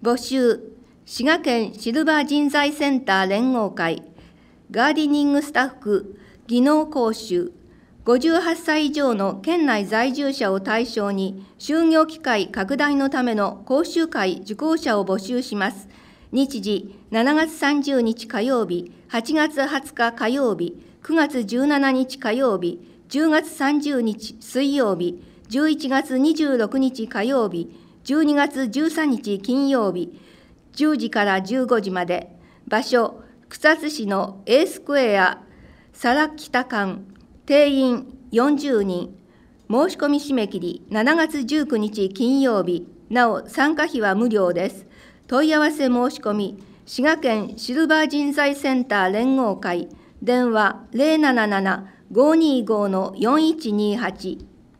募集、滋賀県シルバー人材センター連合会、ガーデニングスタッフ技能講習、58歳以上の県内在住者を対象に、就業機会拡大のための講習会受講者を募集します。日時、7月30日火曜日、8月20日火曜日、9月17日火曜日、10月30日水曜日、11月26日火曜日、12月13日金曜日、10時から15時まで。場所、草津市の A スクエア、皿北館、定員40人。申し込み締め切り7月19日金曜日。なお、参加費は無料です。問い合わせ申し込み、滋賀県シルバー人材センター連合会、電話077-525-4128。